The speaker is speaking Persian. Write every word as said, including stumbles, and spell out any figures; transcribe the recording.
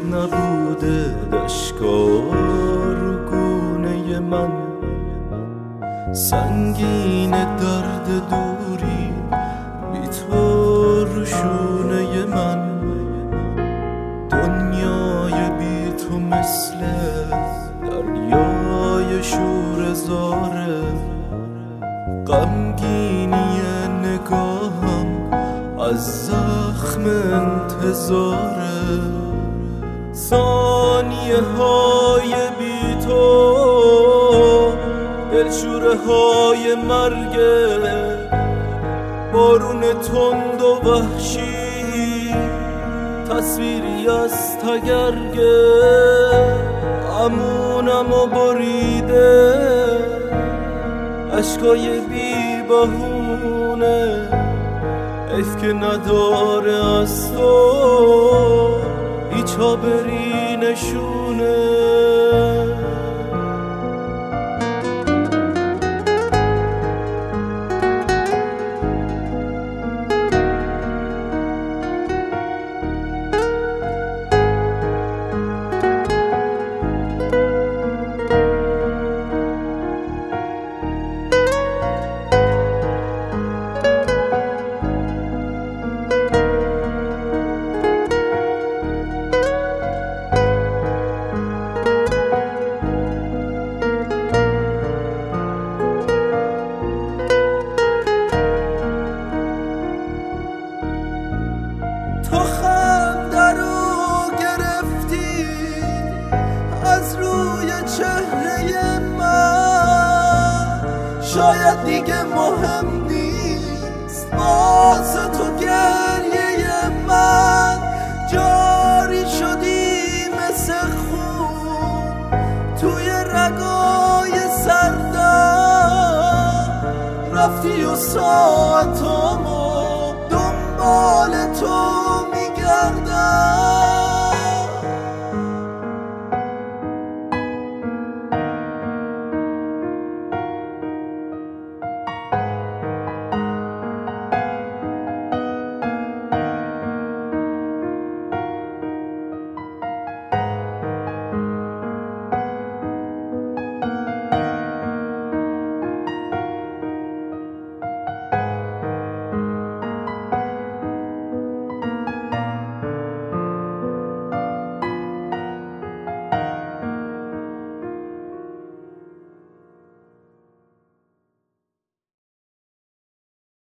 نبوده دشکار و گونه من، سنگین درد دوری بی تو روشونه من. دنیای بی تو مثل دریای شور زاره، غمگینی نگاهم از زخم انتظاره. ثانیه های بی تو دلشوره های مرگه، بارون تند و وحشی تصویری از تگرگه. امونم و بریده عشقای بی بهونه، حیف که نداره از تو هیچ ها بری نشونه. تو خنده رو گرفتی از روی چهره من، شاید دیگه مهم نیست واسه تو گریه من. جاری شدی مثل خون توی رگای سردم، رفتی و ساعتامو دنبال تو میگردم.